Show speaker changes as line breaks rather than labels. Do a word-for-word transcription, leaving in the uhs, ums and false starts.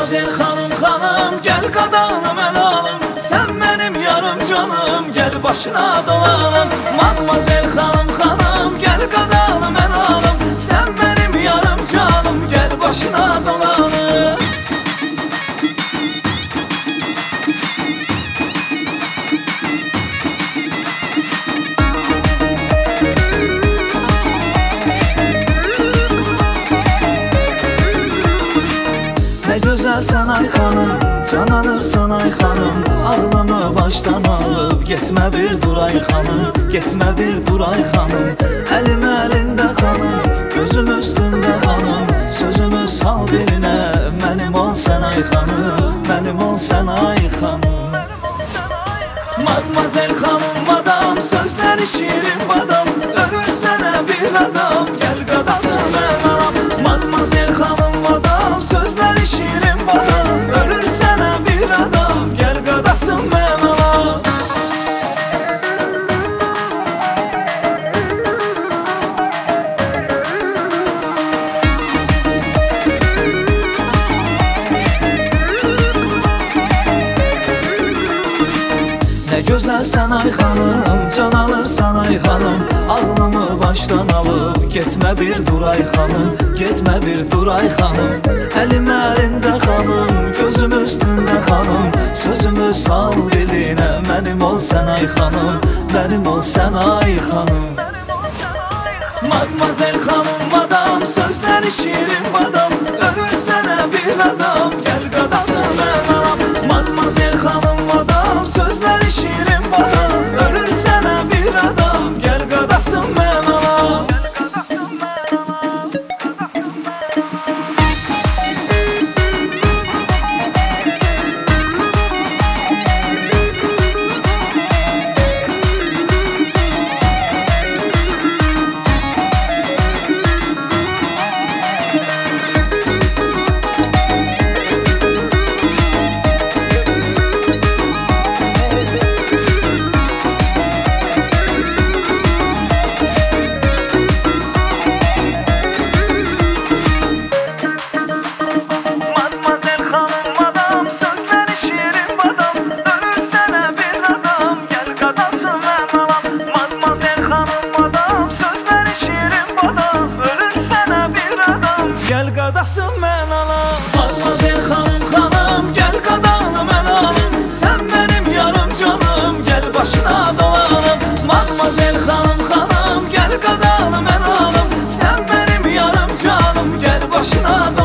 Matmazel xanım xanım, gəl qadanı mən alım. Sən mənim yarım canım, gəl başına dolanım. Matmazel xanım xanım, gəl qadanı mən alım. Sən mənim yarım canım, gəl başına dolanım. Ne güzelsen ay xanım, can alırsan ay xanım. Ağlamı baştan alıp getmə bir dur ay xanım. Getmə bir dur ay xanım. Əlim əlində xanım, gözüm üstündə xanım. Sözümü sal dilinə, mənim ol sən ay xanım. Mənim ol sən ay xanım. Matmazel xanım madam, sözləri şirin badam. Ölür sənə bir adam, gəl qadası mən aram. Matmazel xanım madam, sözləri şirin badam. Ölür sənə bir adam, gəl qadası mən aram. Ne güzelsen ay xanım, can alırsan ay xanım. Ağlımı baştan alıp getmə bir dur ay xanım. Getmə bir dur ay xanım. Əlim əlində xanım, gözüm üstündə xanım. Sözümü sal dilinə, mənim ol sən ay xanım. Mənim ol sən ay xanım. Matmazel xanım madam, sözləri şirin badam. Ölür sənə bir adam, gəl qadası mən aram. Matmazel xanım madam, sözləri şirin badam. Ölür sənə bir adam, gəl qadası mən aram. Gəl qadası mən alam. Matmazel xanım xanım, gəl qadanı mən alım. Sən mənim yarım canım, gəl başına dolanım. Matmazel xanım xanım, gəl qadanı mən alım. Sən mənim yarım canım, gəl başına dolanım.